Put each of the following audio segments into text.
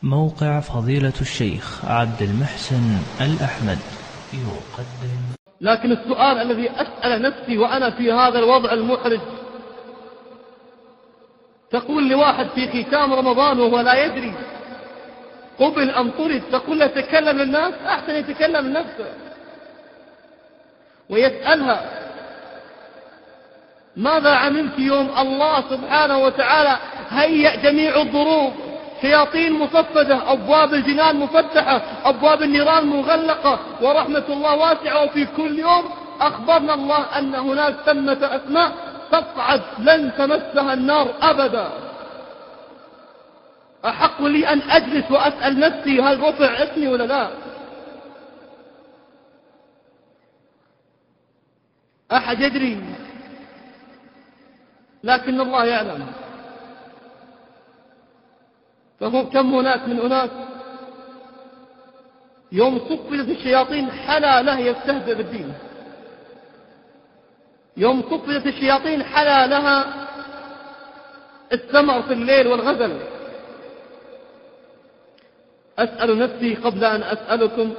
موقع فضيلة الشيخ عبد المحسن الأحمد يقدم. لكن السؤال الذي أسأل نفسي وأنا في هذا الوضع المحرج، تقول لواحد في ختام رمضان وهو لا يدري قبل أم طرد، تقول له تكلم للناس، أحسن يتكلم لنفسه. ويسألها ماذا عملت يوم الله سبحانه وتعالى هيأ جميع الظروف، شياطين مصفدة، أبواب الجنان مفتحة، أبواب النيران مغلقة، ورحمة الله واسعة، وفي كل يوم أخبرنا الله أن هناك ثمة أسماء تصعد لن تمسها النار أبدا. أحق لي أن أجلس وأسأل نفسي هل رفع اسمي ولا لا؟ أحد يدري؟ لكن الله يعلم. كم هناك من أناس يوم صفدت الشياطين حلا له يستهزئ بالدين، يوم صفدت الشياطين حلا لها الثمر في الليل والغزل. أسأل نفسي قبل أن أسألكم،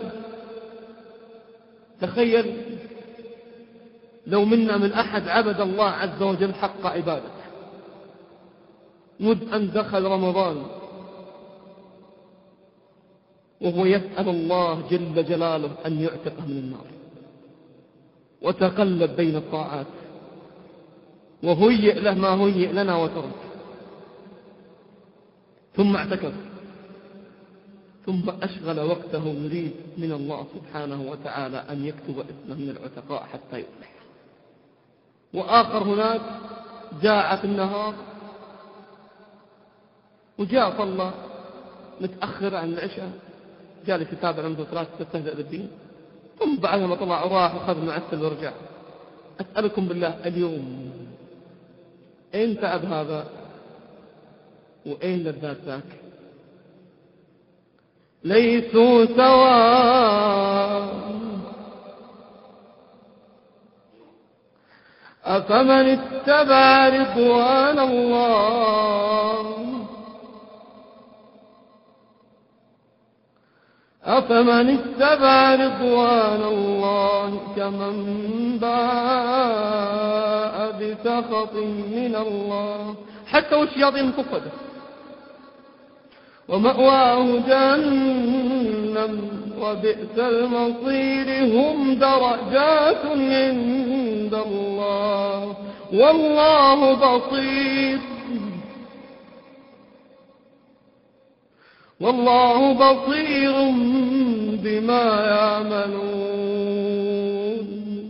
تخيل لو منا من أحد عبد الله عز وجل حق عبادته مذ أن دخل رمضان وهو يسأل الله جل جلاله أن يعتقه من النار، وتقلب بين الطاعات وهيئ له ما هيئ لنا وترك، ثم اعتكف، ثم أشغل وقته يريد من الله سبحانه وتعالى أن يكتب اسمه من العتقاء حتى يصلح. وآخر هناك جاء في النهار وجاء صلى متأخر عن العشاء، جاء لكتاب المسلسلات تستهزئ بالدين، ثم بعدها ما طلع وراح وخذ معسل ورجع. أسألكم بالله اليوم أين تعب هذا وأين لذات ذاك؟ ليسوا سواء أفمن اتبع رضوان الله أفمن اتبع رضوان الله كمن باء بسخط من الله، حتى والشياطين مصفدة، ومأواه جهنم وبئس المصير، هم درجات عند الله والله بصير بما يعملون.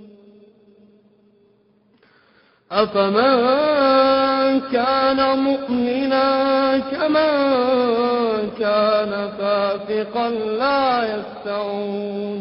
أفمن كان مؤمنا كمن كان فاسقا لا يستوون.